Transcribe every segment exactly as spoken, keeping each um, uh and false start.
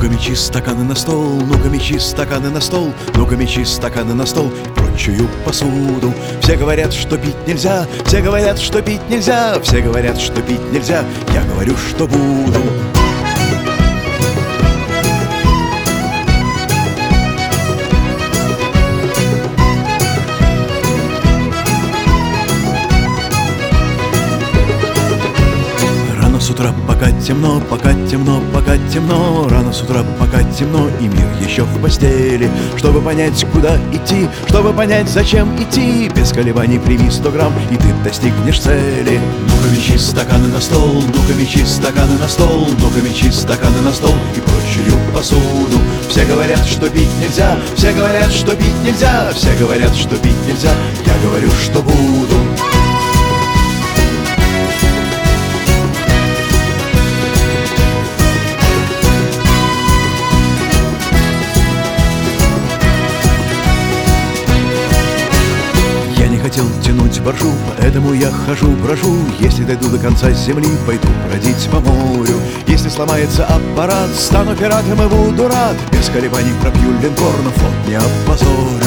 Ну-ка мечи стаканы на стол, ну-ка мечи стаканы на стол, ну-ка мечи стаканы на стол и прочую посуду. Все говорят, что пить нельзя, все говорят, что пить нельзя, все говорят, что пить нельзя, я говорю, что буду. С утра пока темно, пока темно, пока темно. Рано с утра пока темно, и мир еще в постели. Чтобы понять, куда идти, чтобы понять, зачем идти, без колебаний прими сто грамм, и ты достигнешь цели. Ну-ка мечи стаканы на стол, ну-ка мечи стаканы на стол, ну-ка мечи стаканы на стол и прочую посуду. Все говорят, что пить нельзя, все говорят, что пить нельзя, все говорят, что пить нельзя, я говорю, что буду. Хотел тянуть боржу, поэтому я хожу, брожу. Если дойду до конца земли, пойду бродить по морю. Если сломается аппарат, стану пиратом и буду рад. Без колебаний пробью линкор, но флот не опозорю.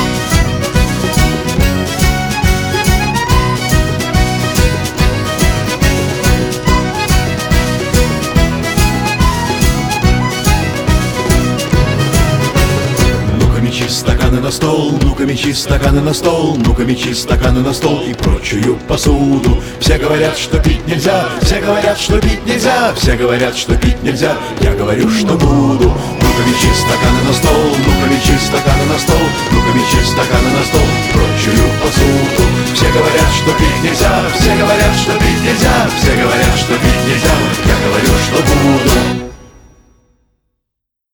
Мечи стаканы на стол, ну-ка мечи стаканы на стол, ну-ка мечи стаканы на стол и прочую посуду. Все говорят, что пить нельзя, все говорят, что пить нельзя, все говорят, что пить нельзя, я говорю, что буду. Ну-ка мечи стаканы на стол, ну-ка мечи стаканы на стол, ну-ка мечи стаканы на стол и прочую посуду. Все говорят, что пить нельзя, все говорят, что пить нельзя, все говорят, что пить